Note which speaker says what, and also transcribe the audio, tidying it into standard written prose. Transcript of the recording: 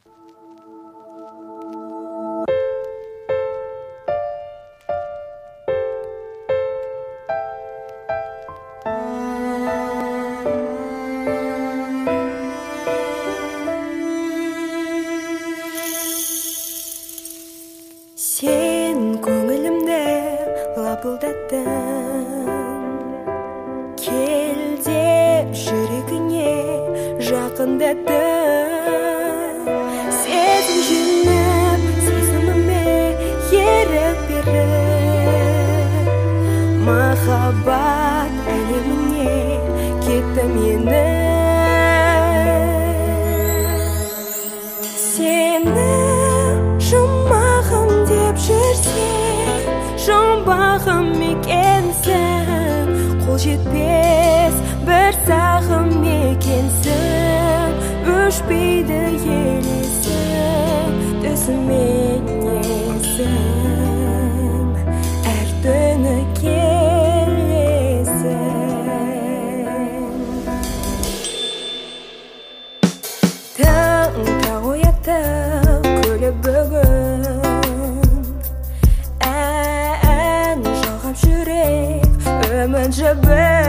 Speaker 1: Sen көңілімді лапылдаттың, кел деп жүрегіне жақындаттың. Сезім жеңіп, сезіміме ерік беріп, махаббат әлеміне кеттім енді. Сені жұмағым деп жүрсең, жұмбағым екенсің, қол жетпес бір сағым екенсің, өшпейді елесің, түсімен есің, әр түні келесің. Таңда оятып күліп бүгін, ән жалғап жүрек үміт жібін.